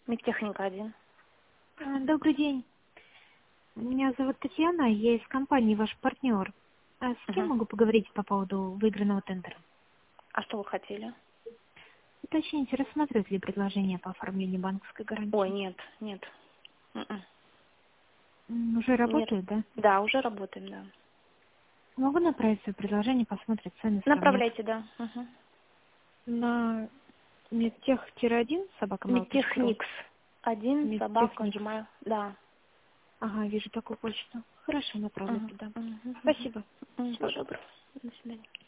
Медтехника 1. Добрый день. Меня зовут Татьяна, я из компании ваш партнер. А с кем могу поговорить по поводу выигранного тендера? А что вы хотели? Уточните, рассматривают ли предложение по оформлению банковской гарантии? Ой, нет, нет. М-м. Уже Нет. работают, да? Да, уже работаем, да. Могу направить свое предложение, посмотрят цены, сравнят. Направляйте, да. Угу. На медтех-1 собакамейл.ру. Медтехникс 1, собака, Медтехникс. нажимаю. Да. Ага, вижу такую почту. Хорошо, направлю Угу. туда. Угу. Спасибо. Угу. Всего доброго. Пожалуйста. До свидания.